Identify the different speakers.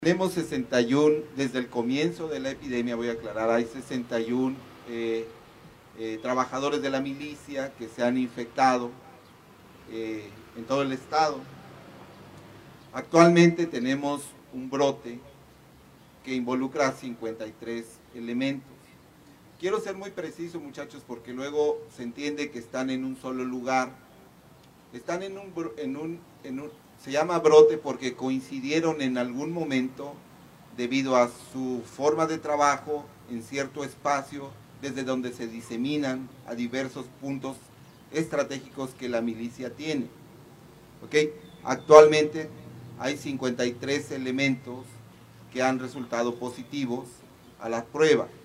Speaker 1: Tenemos 61, desde el comienzo de la epidemia, voy a aclarar, hay 61 trabajadores de la milicia que se han infectado en todo el estado. Actualmente tenemos un brote que involucra a 53 elementos. Quiero ser muy preciso, muchachos, porque luego se entiende que están en un solo lugar. Están se llama brote porque coincidieron en algún momento debido a su forma de trabajo en cierto espacio desde donde se diseminan a diversos puntos estratégicos que la milicia tiene. ¿Okay? Actualmente hay 53 elementos que han resultado positivos a la prueba.